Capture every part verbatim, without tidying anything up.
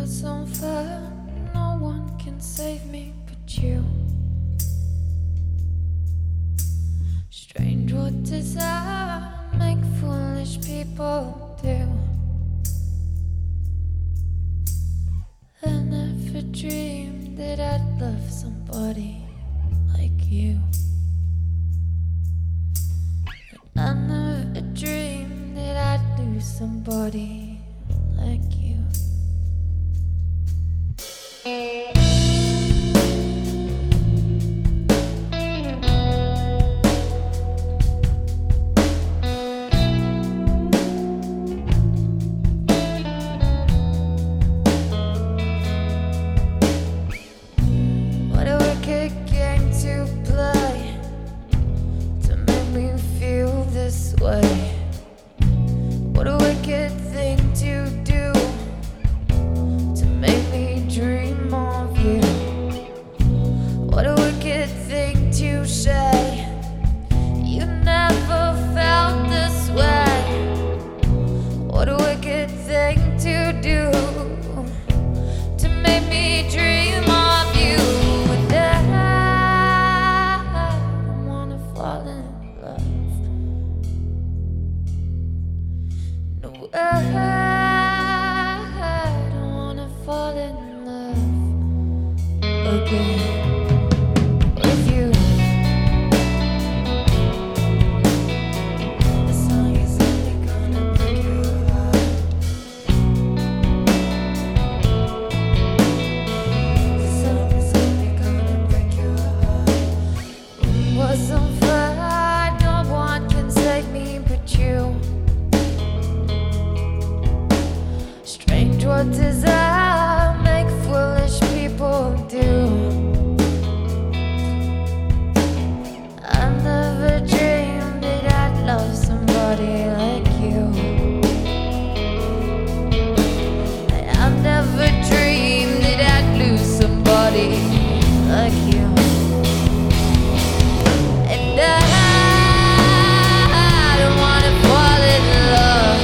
was on fire, no one can save me but you. Strange what desire make foolish people do. I never dreamed that I'd love somebody like you. I never dreamed that I'd lose somebody like you. What a wicked game to play to make me feel this way. What a wicked thing to do to make me dream of you. What a wicked thing to say. You never felt this way. What a wicked thing to do to make me dream of you. And I don't wanna fall in love. No, I don't wanna fall in love again with you. The song is only gonna break your heart. The song is only gonna break your heart. Room was on fire, no one can save me but you. Strange what desire make foolish people do. I never dreamed that I'd love somebody like you. I never dreamed that I'd lose somebody like you. And I don't wanna fall in love.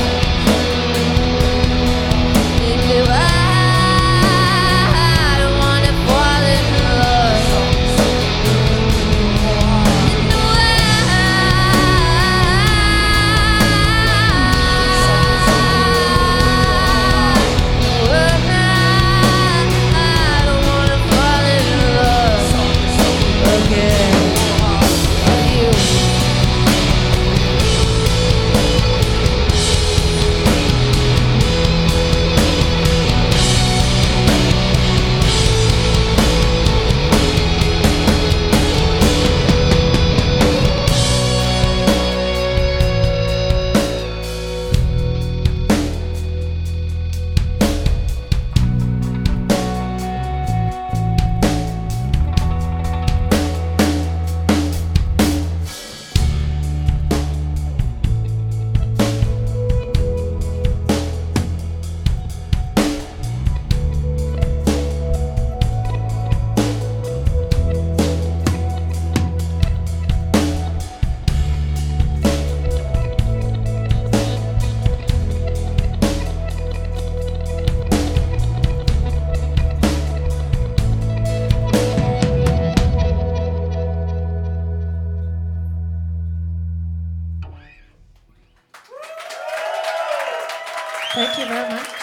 Thank you very much.